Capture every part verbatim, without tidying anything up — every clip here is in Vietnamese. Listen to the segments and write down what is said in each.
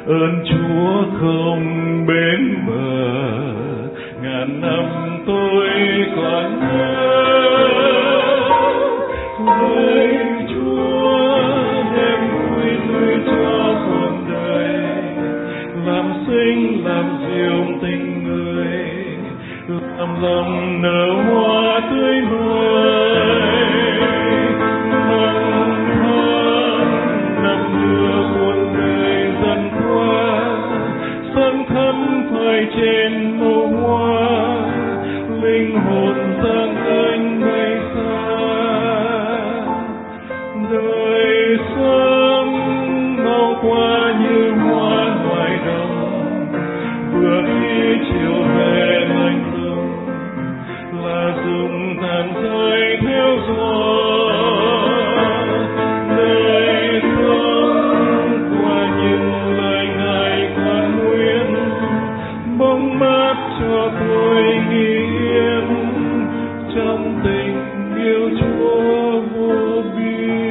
ơn Chúa không bến bờ, ngàn năm tôi còn nhớ lời Chúa đem vui tươi cho cuộc đời, làm sinh làm diệu tình người, làm lòng nở hoa tươi vời. Năm tháng năm mưa buồn đời dần qua, sân khăn phai trên màu hoa, linh hồn giang anh bay xa. Đời sống mau qua như hoa ngoài đồng, vừa đi chiều về lạnh lùng, là dùng tàn rơi theo gió. Đời sống qua những lời Ngài còn nguyên, bóng mát cho tôi nghỉ yên trong tình yêu Chúa vô biên.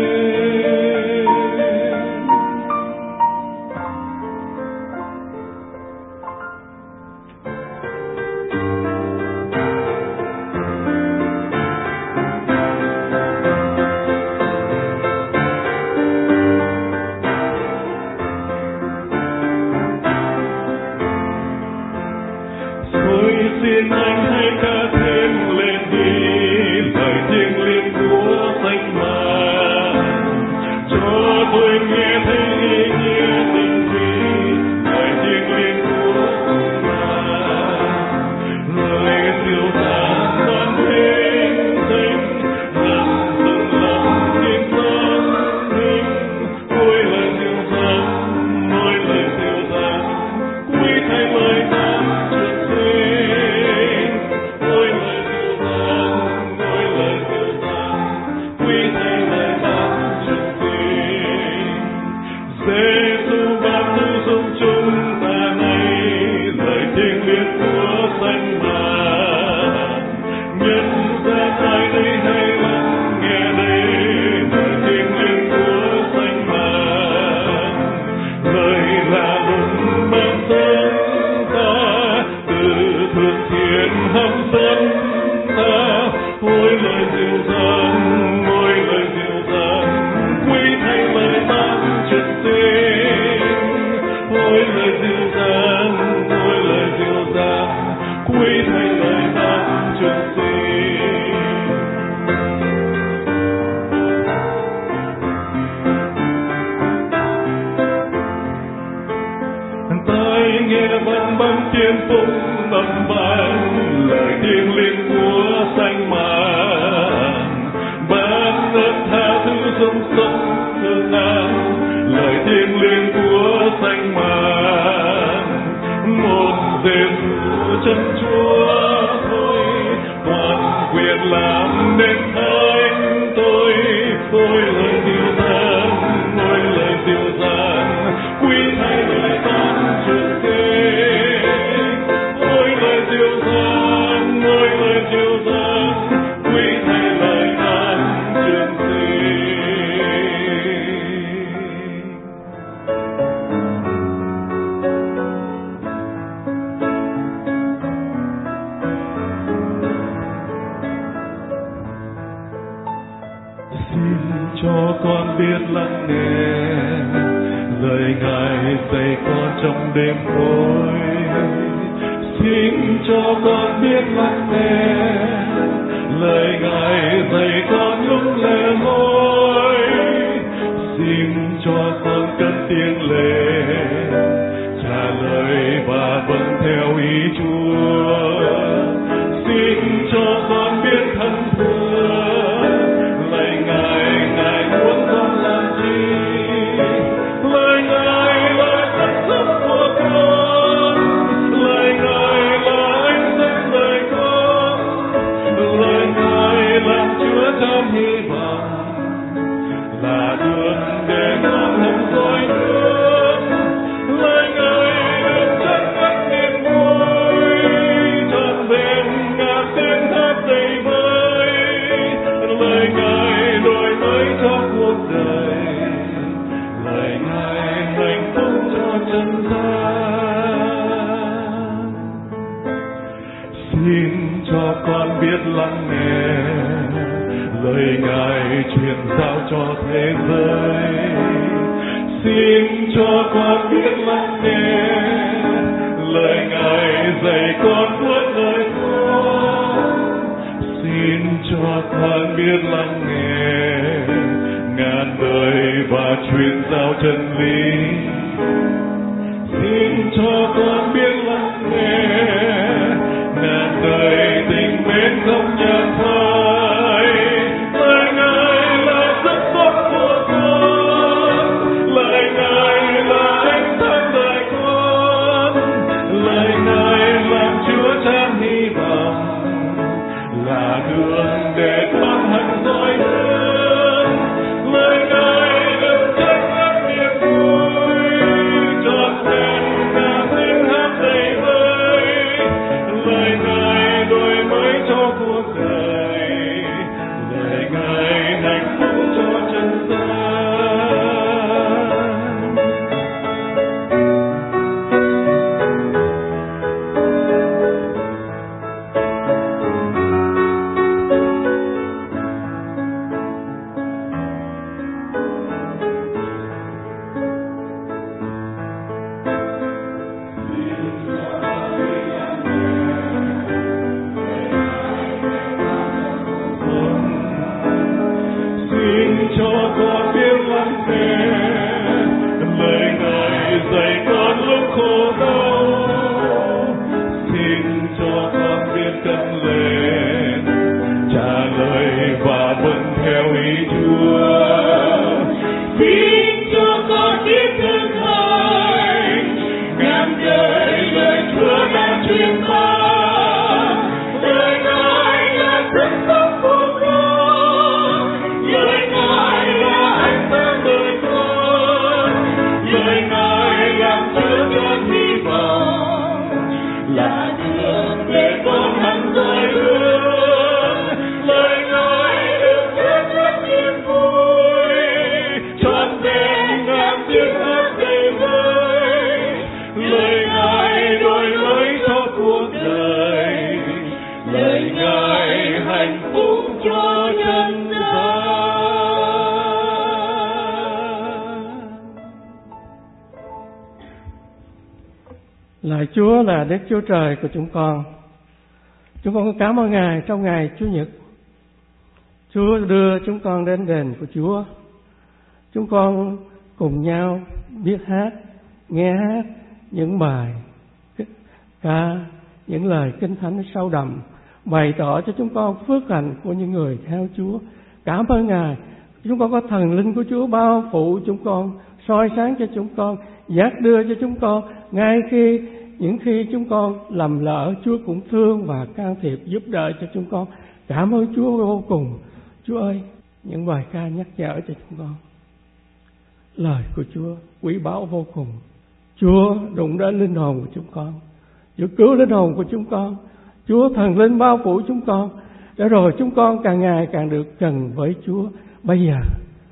Tôi xin anh hãy ca thêm lên đi lời thiêng liêng của Thánh Màn, cho tôi nghe thấy ý nghĩa tình vi lời thiêng liêng của Thánh Màn, lời dịu dàng đoan thinh thinh làm dừng lòng tim tâm linh. Ôi lời dịu dàng, ôi lời dịu dàng, quý thay lời ta trước sinh. Ôi lời dịu dàng, ôi lời dịu dàng, quý thay lời ta trước sinh. Giê-xu ban thứ giúp chúng ta nay lời thiêng liêng của Thánh Màn, nhân gian ai đây hãy lắng nghe đây lời thiêng liêng của Thánh Màn. Lời là luận ban dẫn ta từ thượng thiên hấp dẫn ta. Ôi lời dịu dàng, ôi lời dịu dàng, quý thay lời ta trước sinh. Ôi lời dịu dàng, ôi lời dịu dàng, quý thay lời ta trước sinh. Tai nghe vẫn bắn tiên phúc âm vang lời thiêng liêng của Thánh Màn, ban ơn tha thứ sống sống thương an lời thiêng liêng của Thánh Màn. Một Giê-xu chân Chúa thôi toàn quyền làm nên thánh tôi. Ôi lời dịu dàng, ôi lời dịu dàng, quý thay lời ta trước sinh. Ôi lời dịu dàng, ôi lời dịu dàng, quý thay lời ta trước sinh. Xin cho con biết lắng nghe lời Ngài dạy con trong đêm tối. Xin cho con biết lắng nghe lời Ngài dạy con lúc lẻ loi. Xin cho con cất tiếng lên trả lời và vâng theo ý Chúa. Xin cho con biết thân thương lời Ngài, Ngài muốn con làm gì. Lời Ngài là chất giấc của con, lời Ngài là ánh sáng đời con, lời Ngài làm chứa chan hy vọng gian. Xin cho con biết lắng nghe lời Ngài truyền giao cho thế giới. Xin cho con biết lắng nghe lời Ngài dạy con suốt đời con. Xin cho con biết lắng nghe ngàn đời và truyền giao chân lý. Xin cho con biết lắng nghe ngàn đời tình mến không nhạt phai. Lời Ngài là sức sống của con, lời Ngài là ánh sáng đời con, lời Ngài làm chứa chan hy vọng, là đường để con hạnh soi hướng. Lời Ngài đừng trách móc niềm vui, trọn vẹn cả tiếng hát đầy vơi. Lời Ngài đổi mới cho cuộc đời, lời Ngài hạnh phúc cho chân gian. Xin cho con biết lắng nghe lời Ngài dạy con lúc khổ đau. Xin cho con biết cất lên trả lời và vâng theo ý Chúa. Xin cho con biết thực hành ngàn đời lời Chúa đã truyền ta. Lời Ngài là sức sống của con, lời Ngài là ánh sáng đời con, lời Ngài làm chứa chan hy vọng, là đường để con hạnh soi hướng. Lời Ngài đừng chết mất niềm vui, trọn vẹn ngàn tiếng hát đầy vơi. Lời Ngài đổi mới cho cuộc đời, lời Ngài hạnh phúc cho nhân gian. Lạy Chúa là Đức Chúa Trời của chúng con. Chúng con cảm ơn Ngài trong ngày Chủ nhật. Chúa đưa chúng con đến đền của Chúa. Chúng con cùng nhau biết hát, nghe hát những bài ca, những lời kinh thánh sâu đậm, bày tỏ cho chúng con phước hạnh của những người theo Chúa. Cảm ơn Ngài. Chúng con có thần linh của Chúa bao phủ chúng con, soi sáng cho chúng con, dắt đưa cho chúng con. Ngay khi những khi chúng con lầm lỡ, Chúa cũng thương và can thiệp giúp đỡ cho chúng con. Cảm ơn Chúa vô cùng. Chúa ơi, những bài ca nhắc nhở cho chúng con, lời của Chúa quý báu vô cùng. Chúa đụng đến linh hồn của chúng con, Chúa cứu linh hồn của chúng con. Chúa thần linh bao phủ chúng con, để rồi chúng con càng ngày càng được gần với Chúa. Bây giờ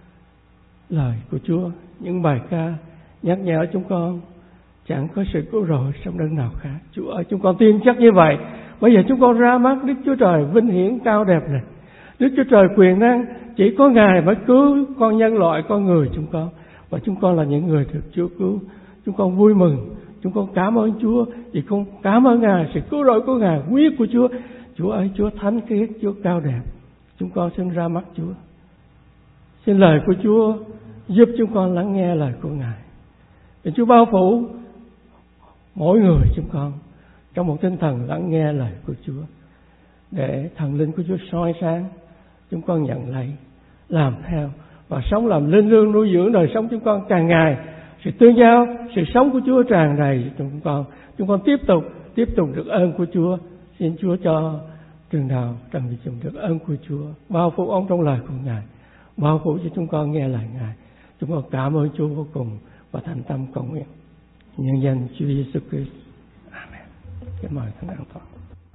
lời của Chúa, những bài ca nhắc nhở chúng con chẳng có sự cứu rỗi trong đấng nào khác. Chúa ơi, chúng con tin chắc như vậy. Bây giờ chúng con ra mắt Đức Chúa Trời vinh hiển cao đẹp này. Đức Chúa Trời quyền năng, chỉ có Ngài mới cứu con nhân loại, con người chúng con. Và chúng con là những người được Chúa cứu. Chúng con vui mừng, chúng con cảm ơn Chúa, vì con cảm ơn Ngài, sự cứu rỗi của Ngài, huyết của Chúa. Chúa ơi, Chúa thánh khiết, Chúa cao đẹp. Chúng con xin ra mắt Chúa. Xin lời của Chúa giúp chúng con lắng nghe lời của Ngài. Để Chúa bao phủ mỗi người chúng con trong một tinh thần lắng nghe lời của Chúa, để thần linh của Chúa soi sáng chúng con nhận lấy, làm theo và sống làm linh lương nuôi dưỡng đời sống chúng con càng ngày. Sự tương giao, sự sống của Chúa tràn đầy chúng con. Chúng con tiếp tục tiếp tục được ơn của Chúa. Xin Chúa cho trường đạo Trần Việt Trung được ơn của Chúa, bao phủ ông trong lời của Ngài, bao phủ cho chúng con nghe lời Ngài. Chúng con cảm ơn Chúa vô cùng và thành tâm cầu nguyện nhân danh Chúa Giêsu Christ. Amen. Kính mời thánh an toàn.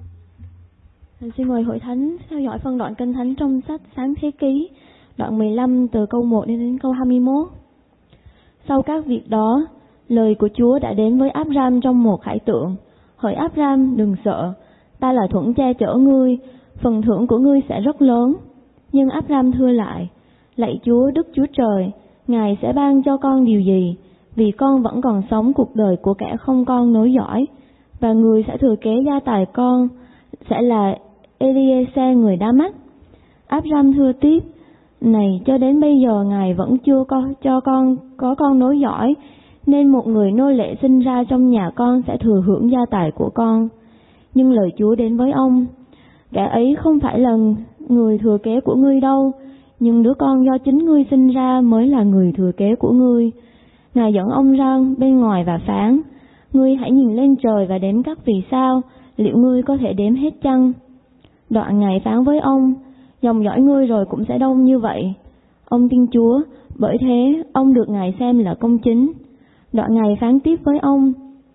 Xin mời hội thánh theo dõi phân đoạn kinh thánh trong sách Sáng Thế Ký, đoạn mười lăm từ câu một đến câu hai mươi mốt. Sau các việc đó, Lời của Chúa đã đến với Áp-ram trong một khải tượng. Hỡi Áp-ram, đừng sợ, ta là thuẫn che chở ngươi, phần thưởng của ngươi sẽ rất lớn. Nhưng Áp-ram thưa lại, lạy Chúa, Đức Chúa Trời, Ngài sẽ ban cho con điều gì? Vì con vẫn còn sống cuộc đời của kẻ không con nối dõi, và người sẽ thừa kế gia tài con sẽ là Eliezer người Đa-mách. Áp-ram thưa tiếp, này cho đến bây giờ Ngài vẫn chưa có, cho con có con nối dõi, nên một người nô lệ sinh ra trong nhà con sẽ thừa hưởng gia tài của con. Nhưng lời Chúa đến với ông, kẻ ấy không phải là người thừa kế của ngươi đâu, nhưng đứa con do chính ngươi sinh ra mới là người thừa kế của ngươi. Ngài dẫn ông ra bên ngoài và phán, ngươi hãy nhìn lên trời và đếm các vì sao, liệu ngươi có thể đếm hết chăng? Đoạn Ngài phán với ông, dòng dõi ngươi rồi cũng sẽ đông như vậy. Ông tin Chúa, bởi thế ông được Ngài xem là công chính. Đoạn Ngài phán tiếp với ông,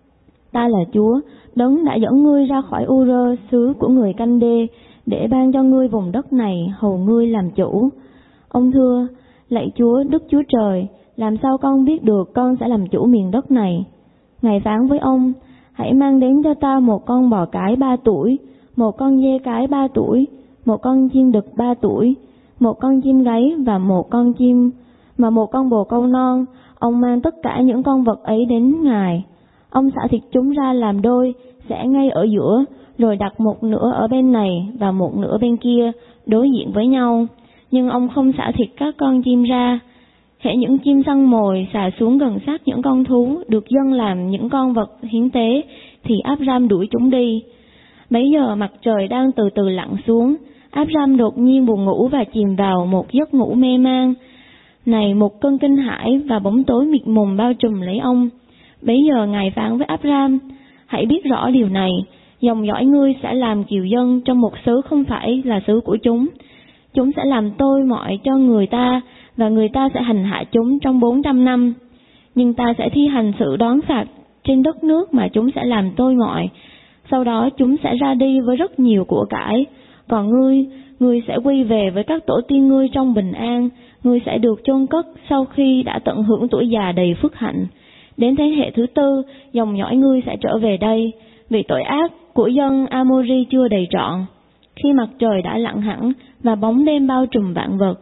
ta là Chúa, đấng đã dẫn ngươi ra khỏi U-rơ, xứ của người Canh-đê, để ban cho ngươi vùng đất này, hầu ngươi làm chủ. Ông thưa, lạy Chúa, Đức Chúa Trời, làm sao con biết được con sẽ làm chủ miền đất này? Ngài phán với ông, hãy mang đến cho ta một con bò cái ba tuổi, một con dê cái ba tuổi, một con chim đực ba tuổi, một con chim gáy và một con chim, mà một con bồ câu non. Ông mang tất cả những con vật ấy đến Ngài. Ông xả thịt chúng ra làm đôi, xẻ ngay ở giữa, rồi đặt một nửa ở bên này và một nửa bên kia, đối diện với nhau. Nhưng ông không xả thịt các con chim ra. Hễ những chim săn mồi xà xuống gần sát những con thú được dâng làm những con vật hiến tế, thì Áp-ram đuổi chúng đi. Bấy giờ mặt trời đang từ từ lặn xuống, Áp-ram đột nhiên buồn ngủ và chìm vào một giấc ngủ mê man. Này, một cơn kinh hãi và bóng tối mịt mùng bao trùm lấy ông. Bấy giờ Ngài phán với Áp-ram, hãy biết rõ điều này, dòng dõi ngươi sẽ làm kiều dân trong một xứ không phải là xứ của chúng. Chúng sẽ làm tôi mọi cho người ta, và người ta sẽ hành hạ chúng trong bốn trăm năm. Nhưng ta sẽ thi hành sự đoán phạt trên đất nước mà chúng sẽ làm tôi mọi. Sau đó chúng sẽ ra đi với rất nhiều của cải. Còn ngươi, ngươi sẽ quy về với các tổ tiên ngươi trong bình an. Ngươi sẽ được chôn cất sau khi đã tận hưởng tuổi già đầy phước hạnh. Đến thế hệ thứ tư, dòng dõi ngươi sẽ trở về đây, vì tội ác của dân Amori chưa đầy trọn. Khi mặt trời đã lặn hẳn và bóng đêm bao trùm vạn vật,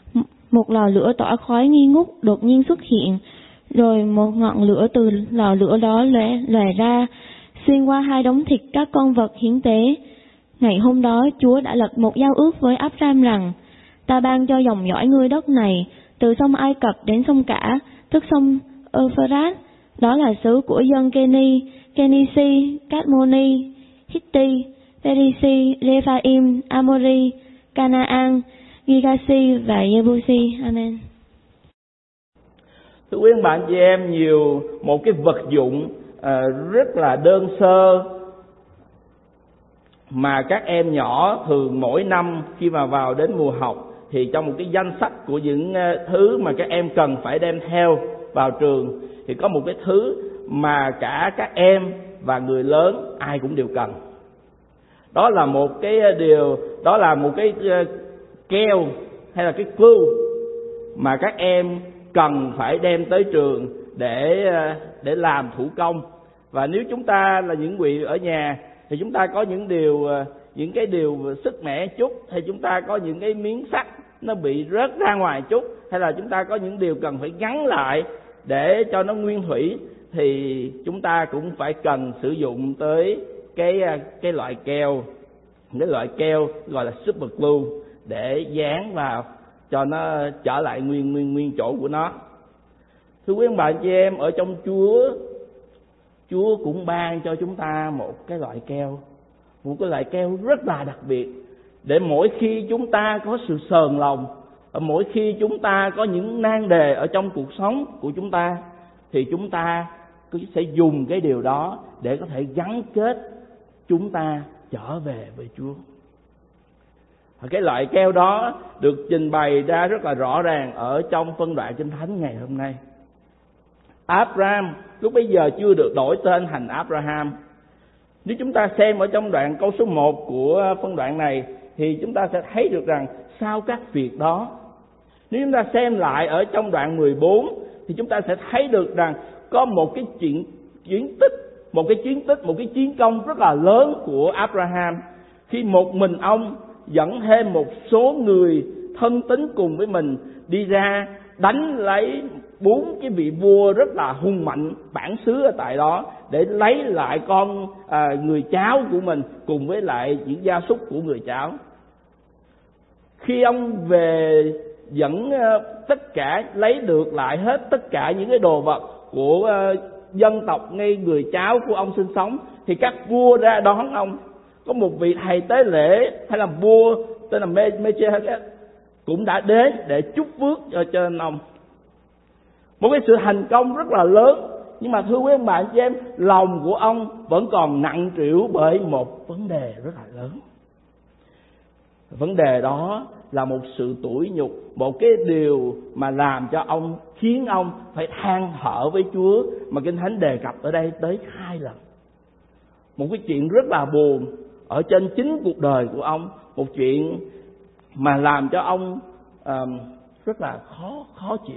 một lò lửa tỏa khói nghi ngút đột nhiên xuất hiện, rồi một ngọn lửa từ lò lửa đó lóe lòe ra, xuyên qua hai đống thịt các con vật hiến tế. Ngày hôm đó, Chúa đã lập một giao ước với Áp-ram rằng, ta ban cho dòng dõi ngươi đất này, từ sông Ai Cập đến sông Cả, tức sông Euphrates, đó là xứ của dân Keni, Kenisi, Cát-mô-ni, Hitti, Perisi, Rephaim, Amori, Canaan, Girgashi và Jebusi. Amen. Thưa quý ông bạn chị em, nhiều một cái vật dụng à, rất là đơn sơ mà các em nhỏ thường mỗi năm khi mà vào đến mùa học thì trong một cái danh sách của những thứ mà các em cần phải đem theo vào trường thì có một cái thứ mà cả các em và người lớn ai cũng đều cần. Đó là một cái điều, đó là một cái keo hay là cái glue mà các em cần phải đem tới trường để để làm thủ công. Và nếu chúng ta là những vị ở nhà thì chúng ta có những điều những cái điều sức mẻ chút, hay chúng ta có những cái miếng sắt nó bị rớt ra ngoài chút, hay là chúng ta có những điều cần phải gắn lại để cho nó nguyên thủy, thì chúng ta cũng phải cần sử dụng tới cái cái loại keo, cái loại keo gọi là super glue để dán vào cho nó trở lại nguyên nguyên nguyên chỗ của nó. Thưa quý ông bà chị em, ở trong Chúa, Chúa cũng ban cho chúng ta một cái loại keo, một cái loại keo rất là đặc biệt, để mỗi khi chúng ta có sự sờn lòng, mỗi khi chúng ta có những nan đề ở trong cuộc sống của chúng ta, thì chúng ta cứ sẽ dùng cái điều đó để có thể gắn kết chúng ta trở về với Chúa. Cái loại keo đó được trình bày ra rất là rõ ràng ở trong phân đoạn Kinh Thánh ngày hôm nay. Áp-ram lúc bấy giờ chưa được đổi tên thành Abraham. Nếu chúng ta xem ở trong đoạn câu số một của phân đoạn này thì chúng ta sẽ thấy được rằng sau các việc đó. Nếu chúng ta xem lại ở trong đoạn mười bốn thì chúng ta sẽ thấy được rằng có một cái chuyện chiến tích, một cái chiến tích, một cái chiến công rất là lớn của Abraham, khi một mình ông dẫn thêm một số người thân tín cùng với mình đi ra đánh lấy bốn cái vị vua rất là hung mạnh bản xứ ở tại đó, để lấy lại con à, người cháu của mình cùng với lại những gia súc của người cháu. Khi ông về dẫn uh, tất cả, lấy được lại hết tất cả những cái đồ vật của uh, dân tộc ngay người cháu của ông sinh sống, thì các vua ra đón ông. Có một vị thầy tế lễ hay là vua tên là Mê-chê cũng đã đến để chúc phước cho trên ông. Một cái sự thành công rất là lớn, nhưng mà thưa quý ông bạn chị em, lòng của ông vẫn còn nặng trĩu bởi một vấn đề rất là lớn. Vấn đề đó là một sự tủi nhục, một cái điều mà làm cho ông, khiến ông phải than thở với Chúa, mà Kinh Thánh đề cập ở đây tới hai lần. Một cái chuyện rất là buồn ở trên chính cuộc đời của ông, một chuyện mà làm cho ông uh, rất là khó khó chịu.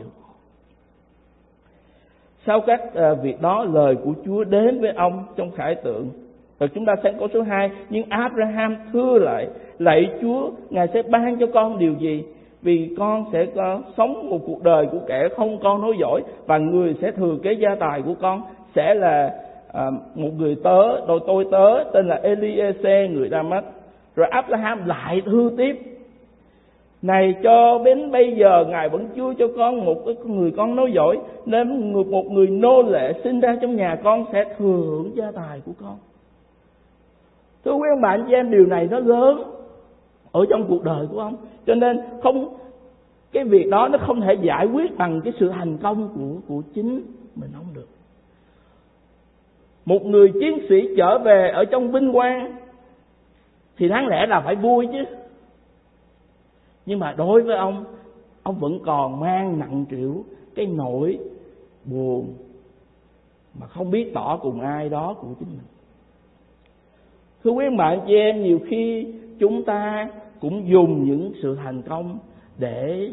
Sau các uh, việc đó, lời của Chúa đến với ông trong khải tượng. Rồi chúng ta xem câu số hai. Nhưng Abraham thưa lại: lạy Chúa, Ngài sẽ ban cho con điều gì? Vì con sẽ có, sống một cuộc đời của kẻ không con nối dõi, và người sẽ thừa kế gia tài của con sẽ là à, một người tớ, đôi tôi tớ tên là Eliezer người Đa-mách. Rồi Abraham lại thưa tiếp: này, cho đến bây giờ Ngài vẫn chưa cho con một người con nối dõi, nên một người nô lệ sinh ra trong nhà con sẽ thừa hưởng gia tài của con. Thưa quý ông bạn chị em, điều này nó lớn ở trong cuộc đời của ông, cho nên không cái việc đó nó không thể giải quyết bằng cái sự thành công của của chính mình không được. Một người chiến sĩ trở về ở trong vinh quang thì đáng lẽ là phải vui chứ, nhưng mà đối với ông, ông vẫn còn mang nặng trĩu cái nỗi buồn mà không biết tỏ cùng ai đó của chính mình. Thưa quý bạn chị em, nhiều khi chúng ta cũng dùng những sự thành công để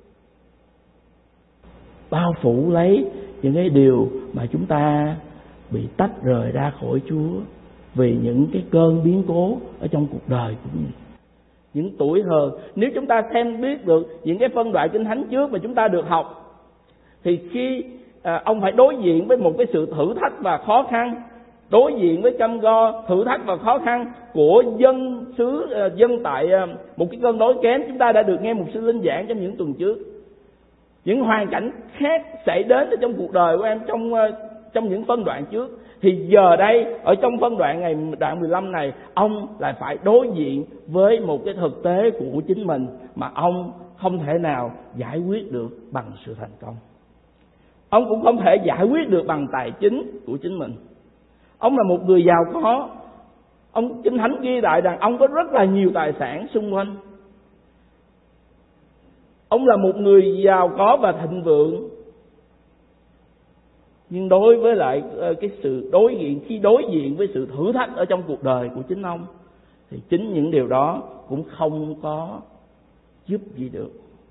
bao phủ lấy những cái điều mà chúng ta bị tách rời ra khỏi Chúa vì những cái cơn biến cố ở trong cuộc đời của mình. Những tuổi hờn, nếu chúng ta xem biết được những cái phân đoạn Kinh Thánh trước mà chúng ta được học, thì khi à, ông phải đối diện với một cái sự thử thách và khó khăn, đối diện với cam go, thử thách và khó khăn của dân xứ, dân tại một cái cơn đói kém. Chúng ta đã được nghe một sư linh giảng trong những tuần trước. Những hoàn cảnh khác xảy đến trong cuộc đời của em trong trong những phân đoạn trước, thì giờ đây ở trong phân đoạn ngày đoạn mười lăm này, ông lại phải đối diện với một cái thực tế của chính mình mà ông không thể nào giải quyết được bằng sự thành công. Ông cũng không thể giải quyết được bằng tài chính của chính mình. Ông là một người giàu có. Ông Kinh Thánh ghi lại rằng ông có rất là nhiều tài sản xung quanh. Ông là một người giàu có và thịnh vượng. Nhưng đối với lại cái sự đối diện, khi đối diện với sự thử thách ở trong cuộc đời của chính ông, thì chính những điều đó cũng không có giúp gì được.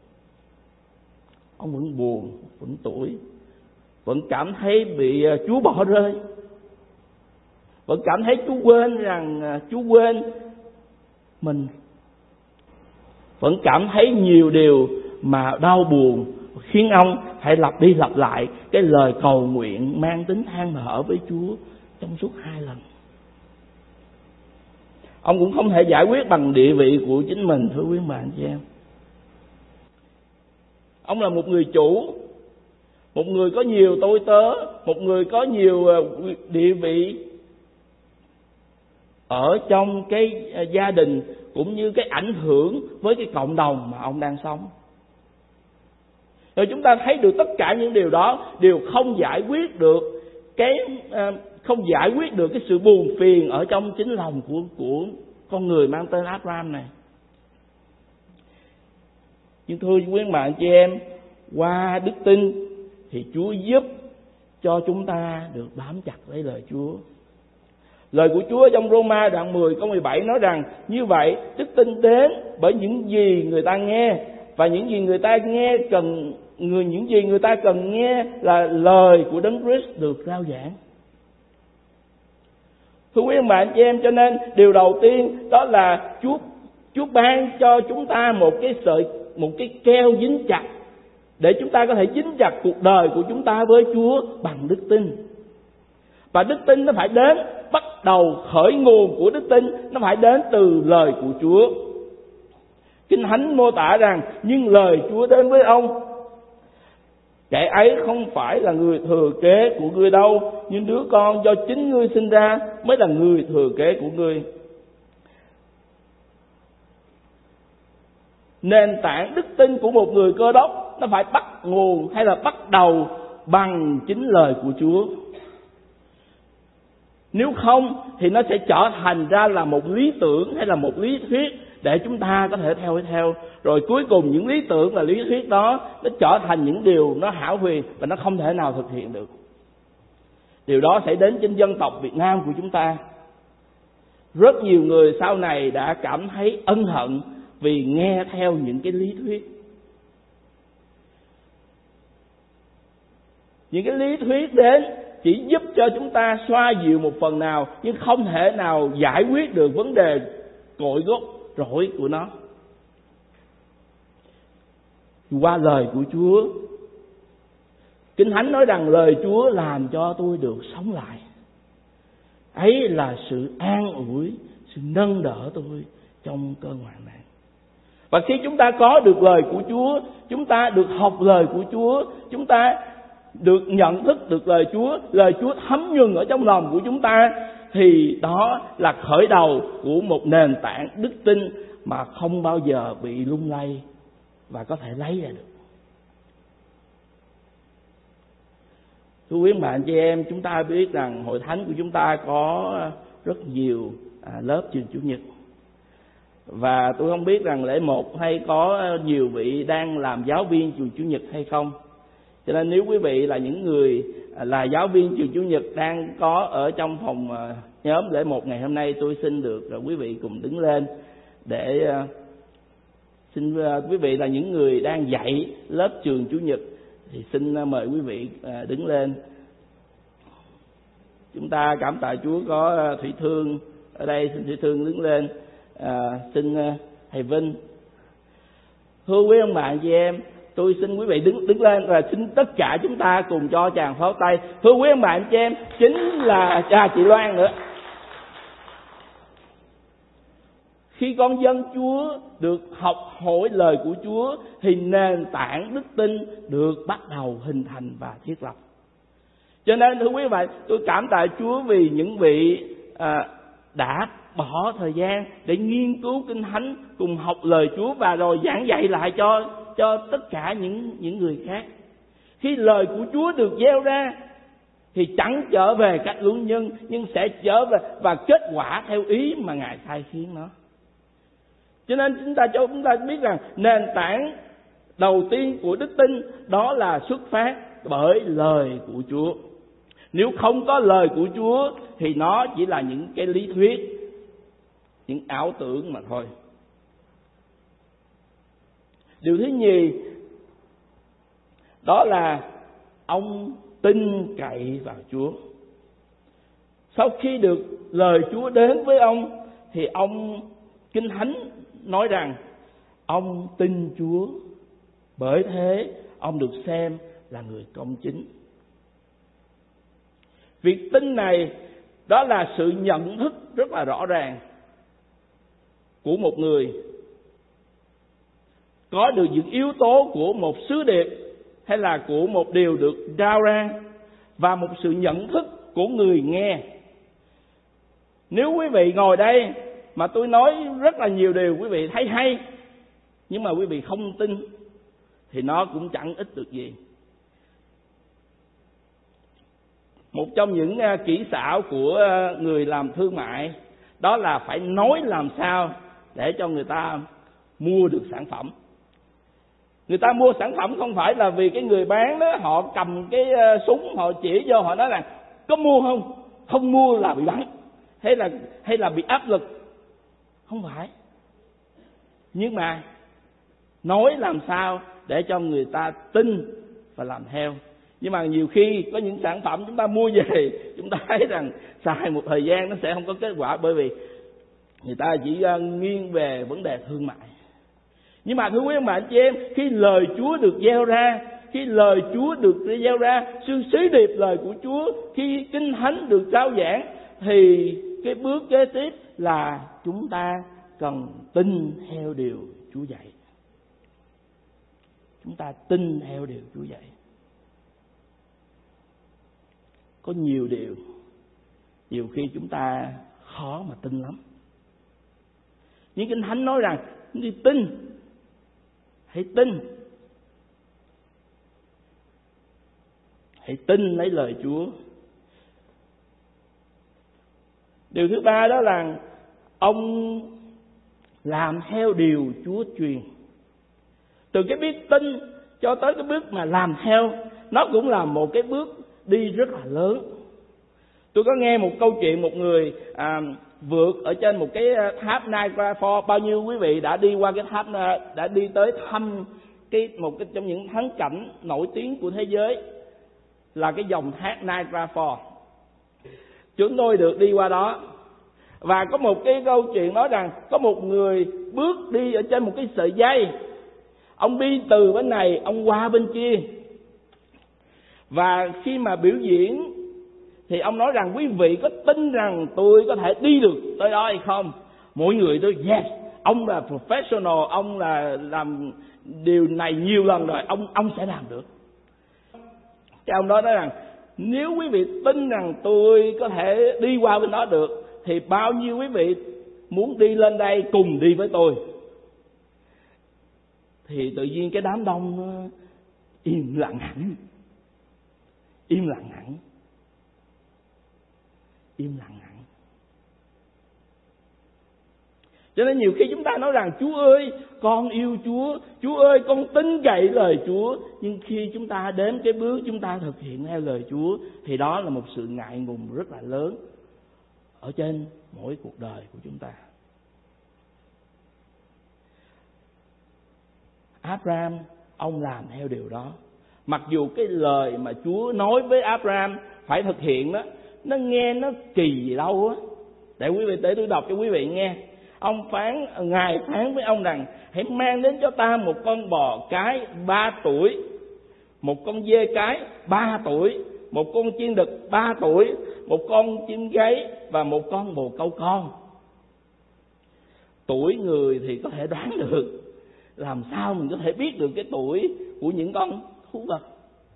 Ông vẫn buồn, vẫn tủi, vẫn cảm thấy bị Chúa bỏ rơi, vẫn cảm thấy Chúa quên rằng Chúa quên mình, vẫn cảm thấy nhiều điều mà đau buồn, khiến ông phải lặp đi lặp lại cái lời cầu nguyện mang tính than thở với Chúa trong suốt hai lần. Ông cũng không thể giải quyết bằng địa vị của chính mình, thưa quý bạn chị em. Ông là một người chủ, một người có nhiều tôi tớ, một người có nhiều địa vị ở trong cái gia đình, cũng như cái ảnh hưởng với cái cộng đồng mà ông đang sống. Rồi chúng ta thấy được tất cả những điều đó đều không giải quyết được cái không giải quyết được cái sự buồn phiền ở trong chính lòng của của con người mang tên Abraham này. Nhưng thưa quý bạn chị em, qua đức tin thì Chúa giúp cho chúng ta được bám chặt lấy lời Chúa. Lời của Chúa trong Roma đoạn mười câu mười bảy nói rằng: như vậy đức tin đến bởi những gì người ta nghe, và những gì người ta nghe cần người những gì người ta cần nghe là lời của Đấng Christ được rao giảng. Thưa quý ông bà anh chị em, cho nên điều đầu tiên đó là Chúa Chúa ban cho chúng ta một cái sợi một cái keo dính chặt để chúng ta có thể dính chặt cuộc đời của chúng ta với Chúa bằng đức tin. Và đức tin nó phải đến, bắt đầu khởi nguồn của đức tin nó phải đến từ lời của Chúa. Kinh Thánh mô tả rằng nhưng lời Chúa đến với ông, kẻ ấy không phải là người thừa kế của ngươi đâu, nhưng đứa con do chính ngươi sinh ra mới là người thừa kế của ngươi. Nền tảng đức tin của một người Cơ Đốc nó phải bắt nguồn hay là bắt đầu bằng chính lời của Chúa. Nếu không thì nó sẽ trở thành ra là một lý tưởng hay là một lý thuyết để chúng ta có thể theo theo. Rồi cuối cùng những lý tưởng và lý thuyết đó nó trở thành những điều nó hão huyền và nó không thể nào thực hiện được. Điều đó sẽ đến trên dân tộc Việt Nam của chúng ta. Rất nhiều người sau này đã cảm thấy ân hận vì nghe theo những cái lý thuyết. Những cái lý thuyết đến chỉ giúp cho chúng ta xoa dịu một phần nào, nhưng không thể nào giải quyết được vấn đề cội gốc rỗi của nó. Qua lời của Chúa, Kinh Thánh nói rằng lời Chúa làm cho tôi được sống lại. Ấy là sự an ủi, sự nâng đỡ tôi trong cơn hoạn nạn. Và khi chúng ta có được lời của Chúa, chúng ta được học lời của Chúa, chúng ta được nhận thức được lời Chúa, lời Chúa thấm nhuần ở trong lòng của chúng ta, thì đó là khởi đầu của một nền tảng đức tin mà không bao giờ bị lung lay và có thể lấy ra được. Thưa quý bạn chị em, chúng ta biết rằng hội thánh của chúng ta có rất nhiều à, lớp trường Chủ nhật. Và tôi không biết rằng lễ một hay có nhiều vị đang làm giáo viên trường Chủ nhật hay không. Cho nên nếu quý vị là những người là giáo viên trường Chủ nhật đang có ở trong phòng nhóm lễ một ngày hôm nay, tôi xin được quý vị cùng đứng lên để xin quý vị là những người đang dạy lớp trường Chủ nhật thì xin mời quý vị đứng lên. Chúng ta cảm tạ Chúa có Thủy Thương ở đây, xin Thủy Thương đứng lên. À, xin thầy Vinh. Thưa quý ông bạn chị em, tôi xin quý vị đứng đứng lên và xin tất cả chúng ta cùng cho chàng pháo tay. Thưa quý ông bạn chị em, chính là à, chị Loan nữa. Khi con dân Chúa được học hỏi lời của Chúa thì nền tảng đức tin được bắt đầu hình thành và thiết lập. Cho nên thưa quý vị, tôi cảm tạ Chúa vì những vị à, đã bỏ thời gian để nghiên cứu Kinh Thánh, cùng học lời Chúa và rồi giảng dạy lại cho cho tất cả những những người khác. Khi lời của Chúa được gieo ra thì chẳng trở về cách luân nhân, nhưng sẽ trở về và kết quả theo ý mà Ngài sai khiến nó. Cho nên chúng ta cho chúng ta biết rằng nền tảng đầu tiên của đức tin đó là xuất phát bởi lời của Chúa. Nếu không có lời của Chúa thì nó chỉ là những cái lý thuyết, những ảo tưởng mà thôi. Điều thứ nhì đó là ông tin cậy vào Chúa. Sau khi được lời Chúa đến với ông thì ông, Kinh Thánh nói rằng ông tin Chúa, bởi thế ông được xem là người công chính. Việc tin này đó là sự nhận thức rất là rõ ràng của một người có được những yếu tố của một sứ điệp hay là của một điều được trao ra, và một sự nhận thức của người nghe. Nếu quý vị ngồi đây mà tôi nói rất là nhiều điều quý vị thấy hay, nhưng mà quý vị không tin thì nó cũng chẳng ích được gì. Một trong những kỹ xảo của người làm thương mại đó là phải nói làm sao để cho người ta mua được sản phẩm. Người ta mua sản phẩm không phải là vì cái người bán đó họ cầm cái súng họ chỉ vô họ nói là có mua không, không mua là bị bắn hay là hay là bị áp lực. Không phải. Nhưng mà nói làm sao để cho người ta tin và làm theo. Nhưng mà nhiều khi có những sản phẩm chúng ta mua về, chúng ta thấy rằng xài một thời gian nó sẽ không có kết quả, bởi vì người ta chỉ nghiêng về vấn đề thương mại. Nhưng mà thưa quý ông bà anh chị em, khi lời Chúa được gieo ra, khi lời Chúa được gieo ra, sự sứ điệp lời của Chúa, khi Kinh Thánh được rao giảng, thì cái bước kế tiếp là chúng ta cần tin theo điều Chúa dạy. Chúng ta tin theo điều Chúa dạy. Có nhiều điều, nhiều khi chúng ta khó mà tin lắm. Nhưng Kinh Thánh nói rằng đi tin, hãy tin, hãy tin lấy lời Chúa. Điều thứ ba đó là ông làm theo điều Chúa truyền. Từ cái biết tin cho tới cái bước mà làm theo, nó cũng là một cái bước đi rất là lớn. Tôi có nghe một câu chuyện một người à, vượt ở trên một cái tháp Niagara Falls. Bao nhiêu quý vị đã đi qua cái tháp, đã đi tới thăm cái một cái trong những thắng cảnh nổi tiếng của thế giới là cái dòng thác Niagara Falls. Chúng tôi được đi qua đó, và có một cái câu chuyện nói rằng có một người bước đi ở trên một cái sợi dây. Ông đi từ bên này, ông qua bên kia. Và khi mà biểu diễn thì ông nói rằng quý vị có tin rằng tôi có thể đi được tới đó hay không? Mọi người tôi yes, ông là professional, ông là làm điều này nhiều lần rồi, ông ông sẽ làm được. Cái ông đó nói rằng nếu quý vị tin rằng tôi có thể đi qua bên đó được, thì bao nhiêu quý vị muốn đi lên đây cùng đi với tôi? Thì tự nhiên cái đám đông nó im lặng hẳn. Im lặng hẳn. Im lặng hẳn. Cho nên nhiều khi chúng ta nói rằng Chúa ơi, con yêu Chúa, Chúa ơi, con tin cậy lời Chúa. Nhưng khi chúng ta đến cái bước chúng ta thực hiện theo lời Chúa, thì đó là một sự ngại ngùng rất là lớn ở trên mỗi cuộc đời của chúng ta. Abraham, ông làm theo điều đó. Mặc dù cái lời mà Chúa nói với Abraham phải thực hiện đó, nó nghe nó kỳ gì đâu á. Để quý vị, để tôi đọc cho quý vị nghe. Ông phán, Ngài phán với ông rằng: hãy mang đến cho ta một con bò cái ba tuổi, một con dê cái ba tuổi, một con chiên đực ba tuổi, một con chim gáy và một con bồ câu con. Tuổi người thì có thể đoán được, làm sao mình có thể biết được cái tuổi của những con thú vật?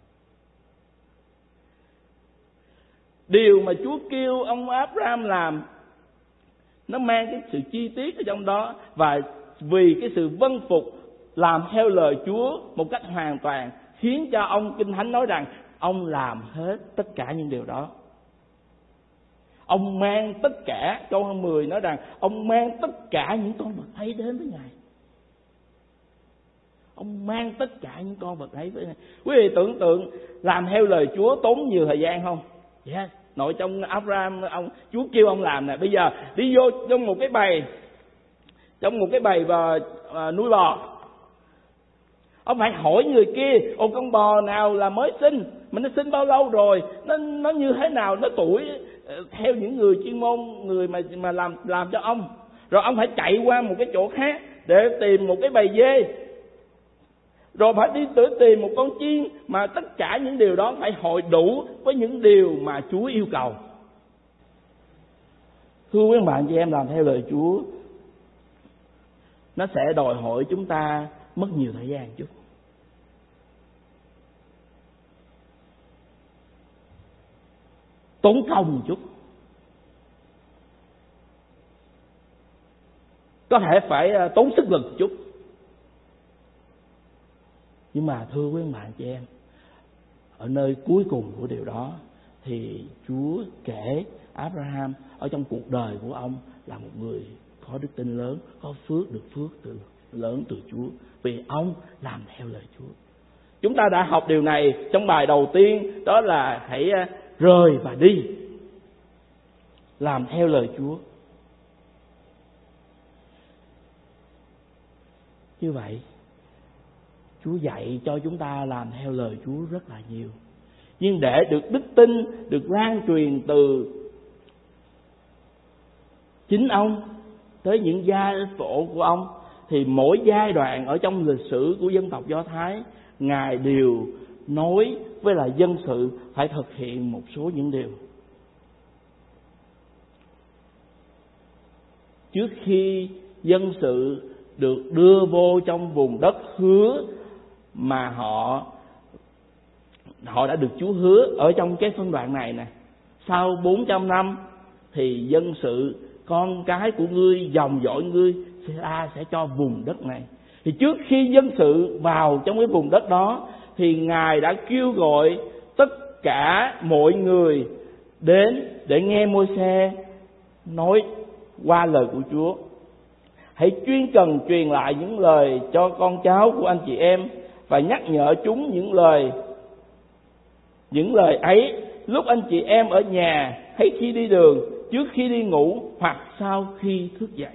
Điều mà Chúa kêu ông Abraham làm nó mang cái sự chi tiết ở trong đó, và vì cái sự vâng phục làm theo lời Chúa một cách hoàn toàn khiến cho ông, Kinh Thánh nói rằng ông làm hết tất cả những điều đó. Ông mang tất cả, câu mười nói rằng ông mang tất cả những con vật ấy đến với Ngài. Ông mang tất cả những con vật ấy với Ngài. Quý vị tưởng tượng làm theo lời Chúa tốn nhiều thời gian không? Yes. Nội trong Abraham, ông Chúa kêu ông làm nè, bây giờ đi vô trong một cái bầy, trong một cái bầy và à, nuôi bò. Ông phải hỏi người kia, ồ con bò nào là mới sinh, mà nó sinh bao lâu rồi, nó nó như thế nào, nó tuổi theo những người chuyên môn, người mà mà làm làm cho ông. Rồi ông phải chạy qua một cái chỗ khác để tìm một cái bầy dê. Rồi phải đi tới tìm một con chiên, mà tất cả những điều đó phải hội đủ với những điều mà Chúa yêu cầu. Thưa quý bạn chị em, làm theo lời Chúa nó sẽ đòi hỏi chúng ta mất nhiều thời gian chút. Tốn công một chút. Có thể phải tốn sức lực một chút. Nhưng mà thưa quý bạn chị em, ở nơi cuối cùng của điều đó thì Chúa kể Abraham ở trong cuộc đời của ông là một người có đức tin lớn, có phước, được phước từ lớn từ Chúa, vì ông làm theo lời Chúa. Chúng ta đã học điều này trong bài đầu tiên, đó là hãy rời và đi, làm theo lời Chúa. Như vậy Chúa dạy cho chúng ta làm theo lời Chúa rất là nhiều. Nhưng để được đức tin được lan truyền từ chính ông tới những gia phổ của ông, thì mỗi giai đoạn ở trong lịch sử của dân tộc Do Thái, Ngài đều nói với là dân sự phải thực hiện một số những điều. Trước khi dân sự được đưa vô trong vùng đất hứa mà họ họ đã được Chúa hứa ở trong cái phân đoạn này nè, sau bốn trăm năm thì dân sự, con cái của ngươi, dòng dõi ngươi sẽ, sẽ cho vùng đất này. Thì trước khi dân sự vào trong cái vùng đất đó thì Ngài đã kêu gọi tất cả mọi người đến để nghe Môi-se nói qua lời của Chúa. Hãy chuyên cần truyền lại những lời cho con cháu của anh chị em và nhắc nhở chúng những lời những lời ấy lúc anh chị em ở nhà, hay khi đi đường, trước khi đi ngủ, hoặc sau khi thức dậy.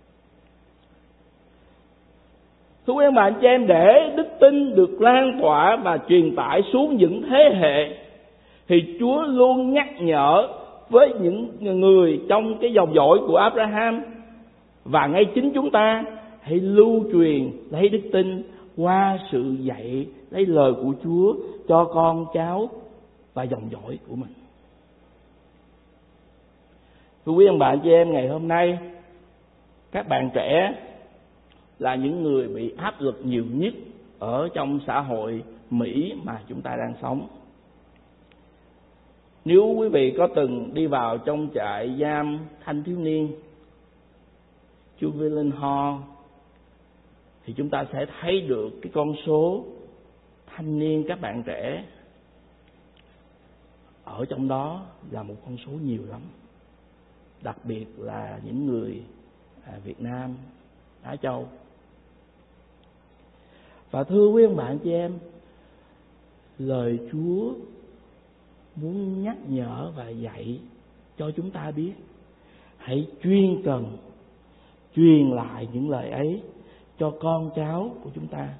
Thưa quý ông bà anh chị em, để đức tin được lan tỏa và truyền tải xuống những thế hệ thì Chúa luôn nhắc nhở với những người trong cái dòng dõi của Abraham, và ngay chính chúng ta hãy lưu truyền lấy đức tin qua sự dạy lấy lời của Chúa cho con cháu và dòng dõi của mình. Thưa quý ông bà anh chị em, ngày hôm nay các bạn trẻ là những người bị áp lực nhiều nhất ở trong xã hội Mỹ mà chúng ta đang sống. Nếu quý vị có từng đi vào trong trại giam thanh thiếu niên Juvenile Hall thì chúng ta sẽ thấy được cái con số thanh niên, các bạn trẻ ở trong đó là một con số nhiều lắm. Đặc biệt là những người à, Việt Nam, Á Châu. Và thưa quý ông bạn chị em, lời Chúa muốn nhắc nhở và dạy cho chúng ta biết hãy chuyên cần truyền lại những lời ấy cho con cháu của chúng ta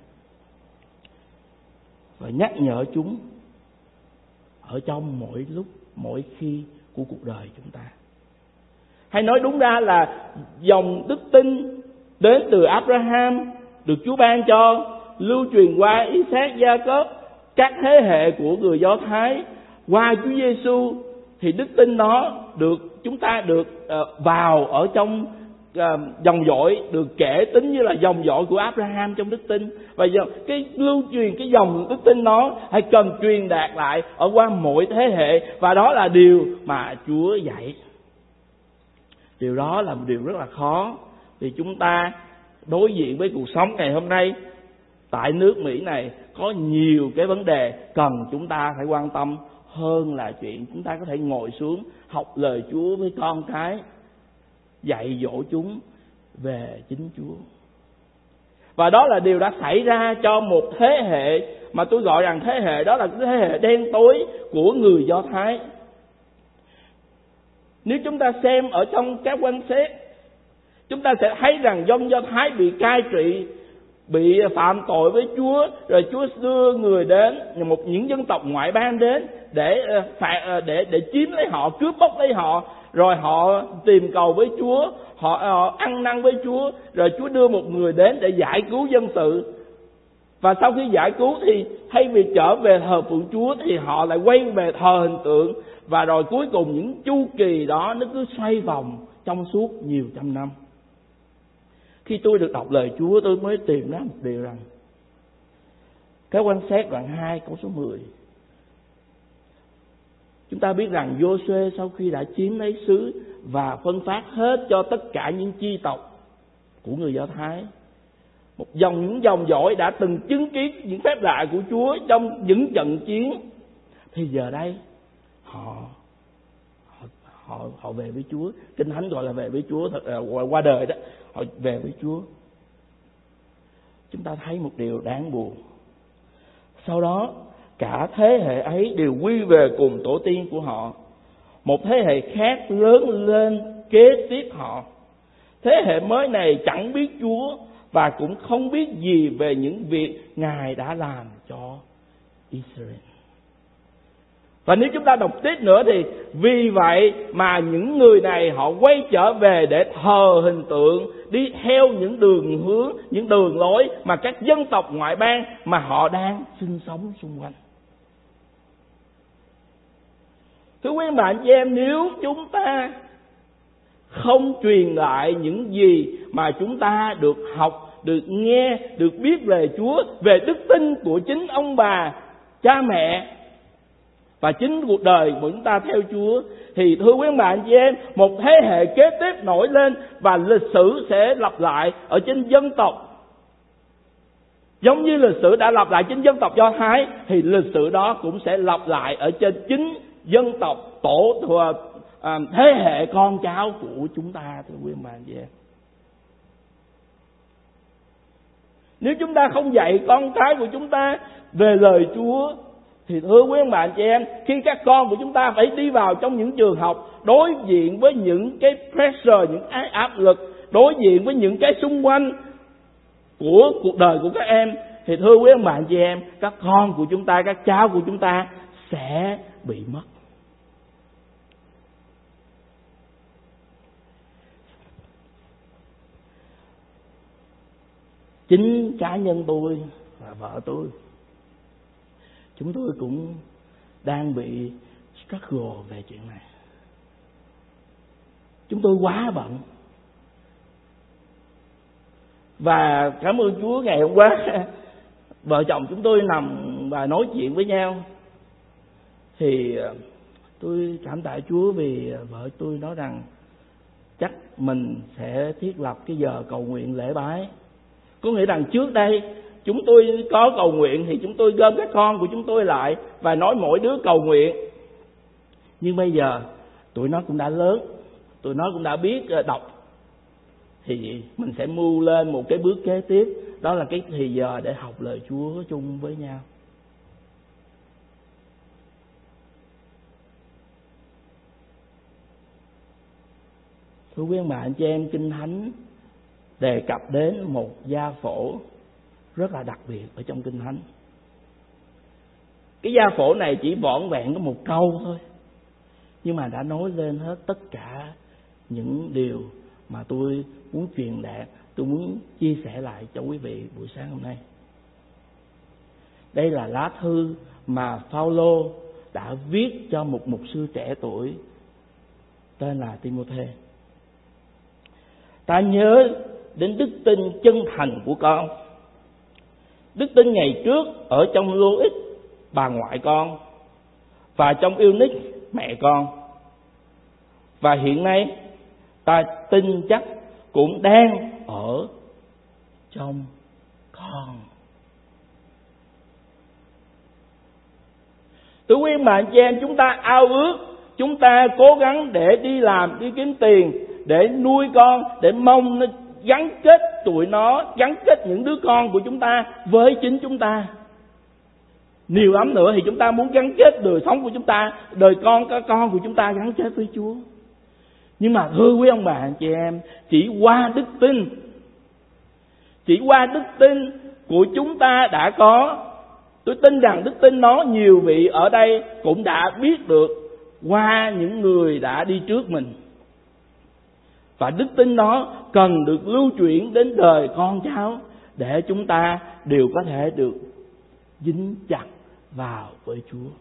và nhắc nhở chúng ở trong mỗi lúc, mỗi khi của cuộc đời chúng ta. Hay nói đúng ra là dòng đức tin đến từ Abraham được Chúa ban cho, lưu truyền qua Isaac, Jacob, các thế hệ của người Do Thái qua Chúa Giêsu, thì đức tin đó được chúng ta được uh, vào ở trong uh, dòng dõi, được kể tính như là dòng dõi của Abraham trong đức tin. Và giờ cái lưu truyền cái dòng đức tin đó hãy cần truyền đạt lại ở qua mỗi thế hệ, và đó là điều mà Chúa dạy. Điều đó là một điều rất là khó, vì chúng ta đối diện với cuộc sống ngày hôm nay tại nước Mỹ này có nhiều cái vấn đề cần chúng ta phải quan tâm hơn là chuyện chúng ta có thể ngồi xuống học lời Chúa với con cái, dạy dỗ chúng về chính Chúa. Và đó là điều đã xảy ra cho một thế hệ mà tôi gọi rằng thế hệ đó là thế hệ đen tối của người Do Thái. Nếu chúng ta xem ở trong các quan xét, chúng ta sẽ thấy rằng dân Do Thái bị cai trị, bị phạm tội với Chúa, rồi Chúa đưa người đến, một những dân tộc ngoại bang đến để phạt, để để chiếm lấy họ, cướp bóc lấy họ, rồi họ tìm cầu với Chúa, họ, họ ăn năn với Chúa, rồi Chúa đưa một người đến để giải cứu dân sự. Và sau khi giải cứu thì thay vì trở về thờ phượng Chúa thì họ lại quay về thờ hình tượng, và rồi cuối cùng những chu kỳ đó nó cứ xoay vòng trong suốt nhiều trăm năm. Khi tôi được đọc lời Chúa, tôi mới tìm ra một điều rằng cái quan sát đoạn hai câu số mười, chúng ta biết rằng Giô-suê sau khi đã chiếm lấy xứ và phân phát hết cho tất cả những chi tộc của người Do Thái, một dòng những dòng dõi đã từng chứng kiến những phép lạ của Chúa trong những trận chiến, thì giờ đây họ họ họ, họ về với Chúa. Kinh Thánh gọi là về với Chúa, thật là qua đời đó, họ về với Chúa. Chúng ta thấy một điều đáng buồn. Sau đó cả thế hệ ấy đều quy về cùng tổ tiên của họ. Một thế hệ khác lớn lên kế tiếp họ. Thế hệ mới này chẳng biết Chúa, và cũng không biết gì về những việc Ngài đã làm cho Israel. Và nếu chúng ta đọc tiếp nữa thì vì vậy mà những người này họ quay trở về để thờ hình tượng, đi theo những đường hướng, những đường lối mà các dân tộc ngoại bang mà họ đang sinh sống xung quanh. Thưa quý bạn chị em, nếu chúng ta không truyền lại những gì mà chúng ta được học, được nghe, được biết về Chúa, về đức tin của chính ông bà, cha mẹ và chính cuộc đời của chúng ta theo Chúa, thì thưa quý bạn chị em, một thế hệ kế tiếp nổi lên và lịch sử sẽ lặp lại ở trên dân tộc. Giống như lịch sử đã lặp lại trên dân tộc Do Thái, thì lịch sử đó cũng sẽ lặp lại ở trên chính dân tộc tổ thừa à, thế hệ con cháu của chúng ta, thưa quý bạn chị em. Nếu chúng ta không dạy con cái của chúng ta về lời Chúa, thì thưa quý bạn chị em, khi các con của chúng ta phải đi vào trong những trường học, đối diện với những cái pressure, những cái áp lực, đối diện với những cái xung quanh của cuộc đời của các em, thì thưa quý bạn chị em, các con của chúng ta, các cháu của chúng ta sẽ bị mất. Chính cá nhân tôi và vợ tôi, chúng tôi cũng đang bị struggle về chuyện này. Chúng tôi quá bận. Và cảm ơn Chúa, ngày hôm qua vợ chồng chúng tôi nằm và nói chuyện với nhau, thì tôi cảm tạ Chúa vì vợ tôi nói rằng chắc mình sẽ thiết lập cái giờ cầu nguyện lễ bái. Có nghĩa rằng trước đây chúng tôi có cầu nguyện thì chúng tôi gom các con của chúng tôi lại và nói mỗi đứa cầu nguyện. Nhưng bây giờ tụi nó cũng đã lớn, tụi nó cũng đã biết đọc, thì mình sẽ mưu lên một cái bước kế tiếp, đó là cái thì giờ để học lời Chúa chung với nhau. Thưa quý ông bà anh chị em, Kinh Thánh đề cập đến một gia phổ rất là đặc biệt ở trong Kinh Thánh. Cái gia phổ này chỉ vỏn vẹn có một câu thôi, nhưng mà đã nói lên hết tất cả những điều mà tôi muốn truyền đạt, tôi muốn chia sẻ lại cho quý vị buổi sáng hôm nay. Đây là lá thư mà Phaolô đã viết cho một mục sư trẻ tuổi tên là Timôthê. Ta nhớ đến đức tin chân thành của con, đức tin ngày trước ở trong Lois bà ngoại con, và trong Eunice mẹ con, và hiện nay ta tin chắc cũng đang ở trong con. Thưa quý bà anh chị em, chúng ta ao ước, chúng ta cố gắng để đi làm, đi kiếm tiền, để nuôi con, để mong nó gắn kết tụi nó, gắn kết những đứa con của chúng ta với chính chúng ta. Nhiều lắm nữa thì chúng ta muốn gắn kết đời sống của chúng ta, đời con các con của chúng ta gắn kết với Chúa. Nhưng mà thưa quý ông bà anh chị em, chỉ qua đức tin, chỉ qua đức tin của chúng ta đã có. Tôi tin rằng đức tin đó nhiều vị ở đây cũng đã biết được qua những người đã đi trước mình. Và đức tin đó cần được lưu chuyển đến đời con cháu để chúng ta đều có thể được dính chặt vào với Chúa.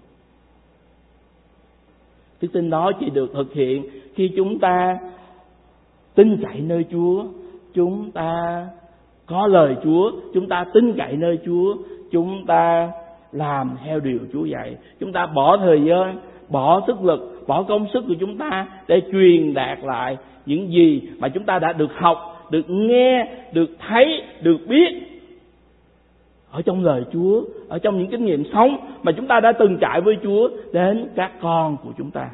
Đức tin đó chỉ được thực hiện khi chúng ta tin cậy nơi Chúa, chúng ta có lời Chúa, chúng ta tin cậy nơi Chúa, chúng ta làm theo điều Chúa dạy, chúng ta bỏ thời gian, bỏ sức lực, bỏ công sức của chúng ta để truyền đạt lại những gì mà chúng ta đã được học, được nghe, được thấy, được biết ở trong lời Chúa, ở trong những kinh nghiệm sống mà chúng ta đã từng trải với Chúa đến các con của chúng ta.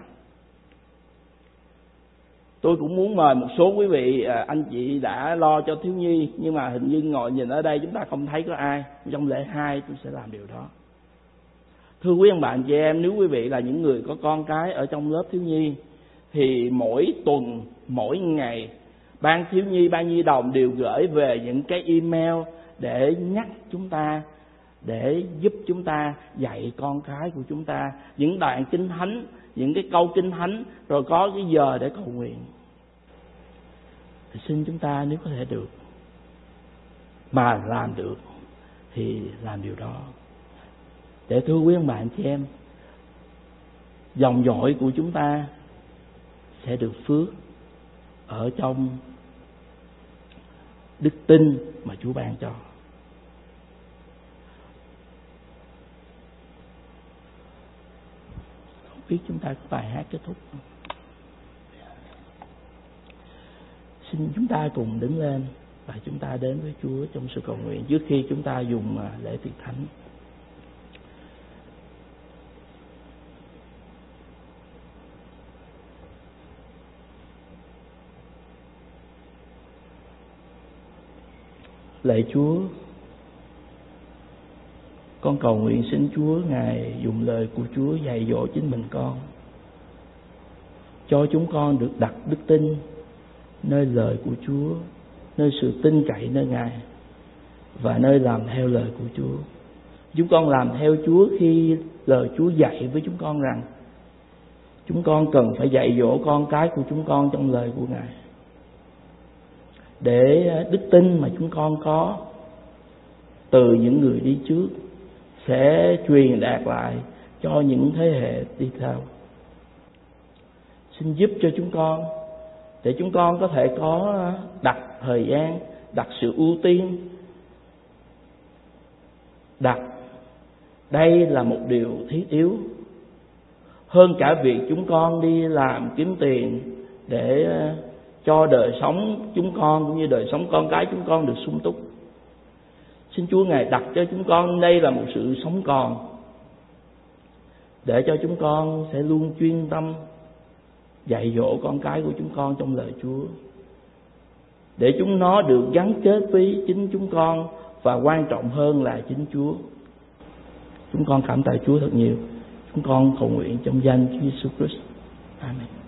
Tôi cũng muốn mời một số quý vị anh chị đã lo cho thiếu nhi, nhưng mà hình như ngồi nhìn ở đây chúng ta không thấy có ai. Trong lễ hai tôi sẽ làm điều đó. Thưa quý ông bạn chị em, nếu quý vị là những người có con cái ở trong lớp thiếu nhi, thì mỗi tuần, mỗi ngày ban thiếu nhi, ban nhi đồng đều gửi về những cái email để nhắc chúng ta, để giúp chúng ta dạy con cái của chúng ta những đoạn kinh thánh, những cái câu kinh thánh, rồi có cái giờ để cầu nguyện. Thì xin chúng ta nếu có thể được, mà làm được thì làm điều đó. Để thưa quý ông bà anh chị em, dòng dõi của chúng ta sẽ được phước ở trong đức tin mà Chúa ban cho. Không biết chúng ta có bài hát kết thúc không? Xin chúng ta cùng đứng lên và chúng ta đến với Chúa trong sự cầu nguyện trước khi chúng ta dùng lễ tiệc thánh. Lạy Chúa, con cầu nguyện xin Chúa Ngài dùng lời của Chúa dạy dỗ chính mình con, cho chúng con được đặt đức tin nơi lời của Chúa, nơi sự tin cậy nơi Ngài và nơi làm theo lời của Chúa. Chúng con làm theo Chúa khi lời Chúa dạy với chúng con rằng chúng con cần phải dạy dỗ con cái của chúng con trong lời của Ngài, để đức tin mà chúng con có từ những người đi trước sẽ truyền đạt lại cho những thế hệ đi theo. Xin giúp cho chúng con để chúng con có thể có đặt thời gian, đặt sự ưu tiên, đặt đây là một điều thiết yếu hơn cả việc chúng con đi làm kiếm tiền để cho đời sống chúng con cũng như đời sống con cái chúng con được sung túc. Xin Chúa Ngài đặt cho chúng con đây là một sự sống còn, để cho chúng con sẽ luôn chuyên tâm dạy dỗ con cái của chúng con trong lời Chúa, để chúng nó được gắn kết với chính chúng con và quan trọng hơn là chính Chúa. Chúng con cảm tạ Chúa thật nhiều. Chúng con cầu nguyện trong danh Chúa Jesus Christ. Amen.